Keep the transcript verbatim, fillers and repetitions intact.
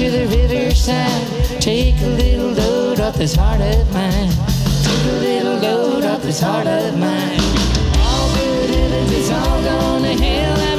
to the riverside. Take a little load off this heart of mine. Take a little load off this heart of mine. All good heavens, it's all gone to hell.